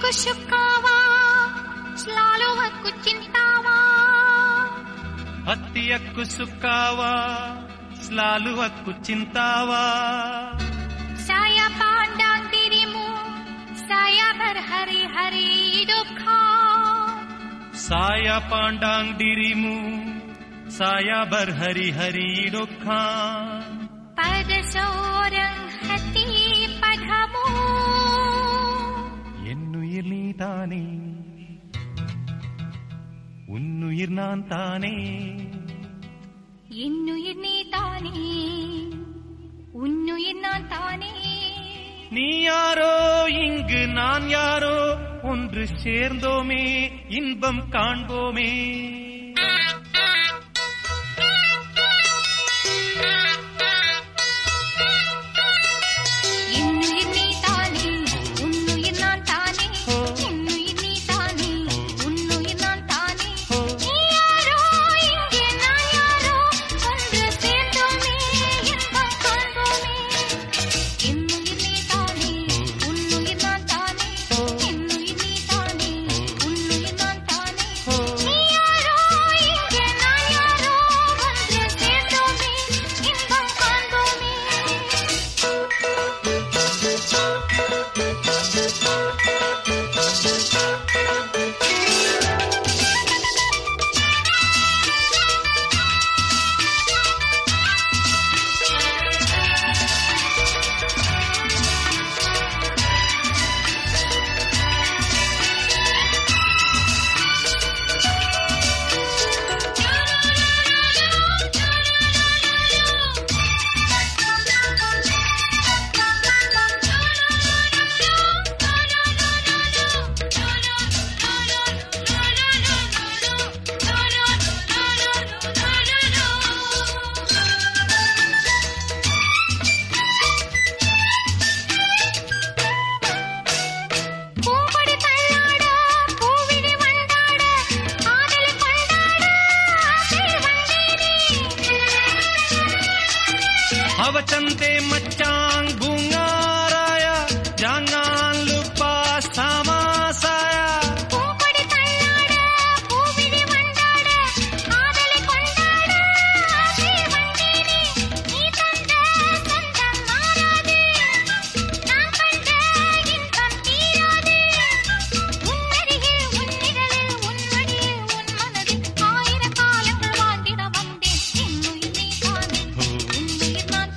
ಶುಕ್ಕಾವಾ ಸ್ಲಾಲುವಕ್ಕು ಚಿಂತಾವಾ ಹತ್ತಿಯಕ್ಕೂ ಸುಕ್ಕಾವಾ ಸ್ಲಾಲುವಕ್ಕು ಚಿಂತಾವಾ ಸಾಯ ಪಾಂಡಾಂಗಿರಿಮು ಸಾಯ ಬರ್ ಹರಿ ಹರಿ ಡುಖಾ ಸಾಯ ಪಾಂಡಾಂಗ್ ಡಿರಿಮು ಸಾಯ ಬರ್ ಹರಿ ಹರಿ ಡುಖಾ ಪದ ಸೋರಂಗ್ ಹತಿ ಪಢಮು என்னுயிர் நீ தானே உன்னுயிர் நான் தானே என்னுயிர் நீ தானே உன்னுயிர் நான் தானே நீ யாரோ இங்கு நான் யாரோ ஒன்று சேர்ந்தோமே இன்பம் காண்போமே அவச்சந்தே மச்சாங் பூங்காராயா ஜாங்கான் லுப்பா சமாசாயா பூப்படி தள்ளாட பூவிழி வண்டாட காதலை கொண்டாட ஆசை வந்தேனே நீ தந்த சொந்தம் மாறாது நான் கண்ட இன்பம் தீராது உன்னருகில் உன்னிடலில் உன்மடியில் உன் மனதில் ஆயிரம் காலங்கள் வாழ்ந்திட வந்தேன் என்னுயிர் நீ தானே உன்னுயிர் நான்